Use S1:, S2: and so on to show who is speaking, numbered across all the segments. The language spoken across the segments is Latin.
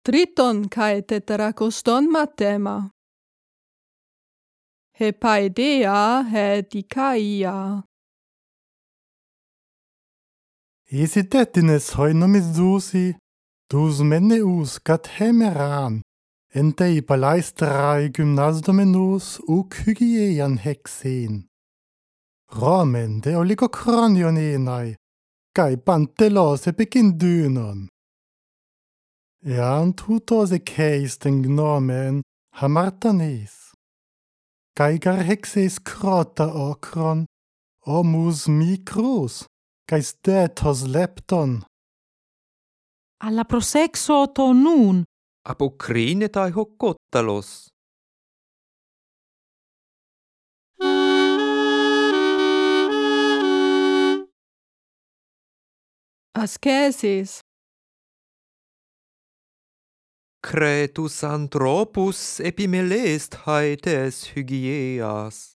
S1: Triton kai teterakoston matema. He paidea he dikaia.
S2: Esitetines hoinomizusi, dus menneus gat hemeran, entei palaistrai gymnasdomenus uc hygieian hexen. Romen de oligocronionenai, kai pantelose pecindynon. Ean tutose keisten gnomen hamartanes. Kai gar hexes crota ocron, omus micros, kai stetos lepton.
S3: Alla prosexo to nun.
S4: Apokrine tai hokottalos.
S1: Ascesis.
S4: Cretus anthropus epimelest haetes hygieias.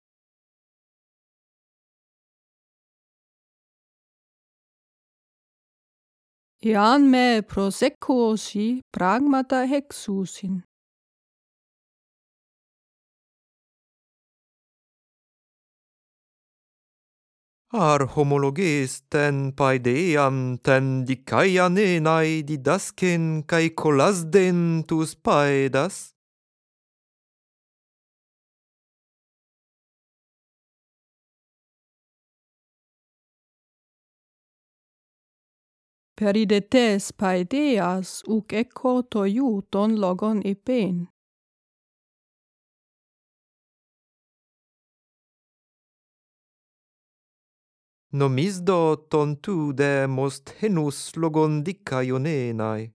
S1: Ian me prosequosi pragmata hexusin.
S4: Ar homologes ten paideiam ten dicaianenai didascen cae colasden tus paedas?
S1: Peridetes paedeas uc eco toiuton logon epen.
S4: Nomisdo ton tu de most henus logon dicaionenai.